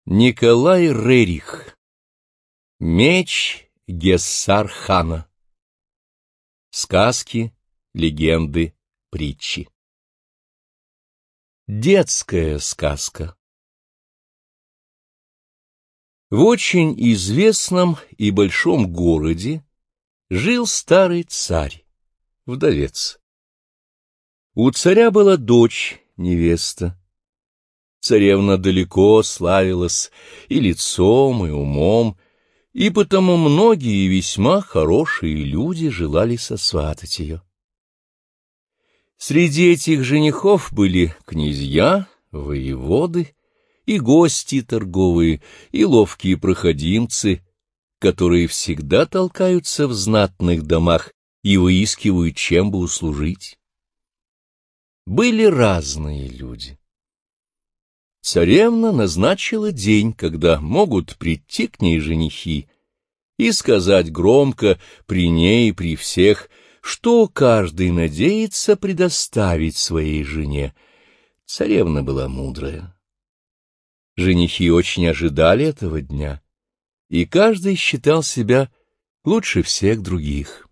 Николай Рерих. Меч Гессар-хана. Сказки, легенды, притчи. Детская сказка. В очень известном и большом городе жил старый царь, вдовец. У царя была дочь, невеста. Царевна далеко славилась и лицом, и умом, и потому многие весьма хорошие люди желали сосватать ее. Среди этих женихов были князья, воеводы, и гости торговые, и ловкие проходимцы, которые всегда толкаются в знатных домах и выискивают, чем бы услужить. Были разные люди. Царевна назначила день, когда могут прийти к ней женихи, и сказать громко при ней и при всех, что каждый надеется предоставить своей жене. Царевна была мудрая. Женихи очень ожидали этого дня, и каждый считал себя лучше всех других.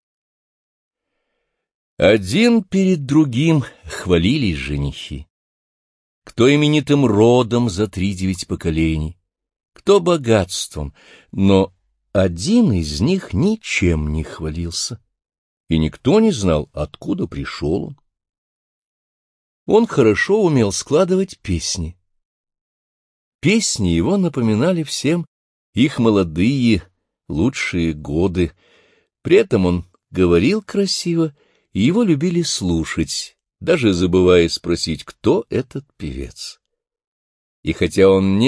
Один перед другим хвалились женихи. Кто именитым родом за 3-9 поколений, кто богатством, но один из них ничем не хвалился, и никто не знал, откуда пришел он. Он хорошо умел складывать песни. Песни его напоминали всем их молодые, лучшие годы. При этом он говорил красиво, и его любили слушать, даже забывая спросить, кто этот певец. И хотя он не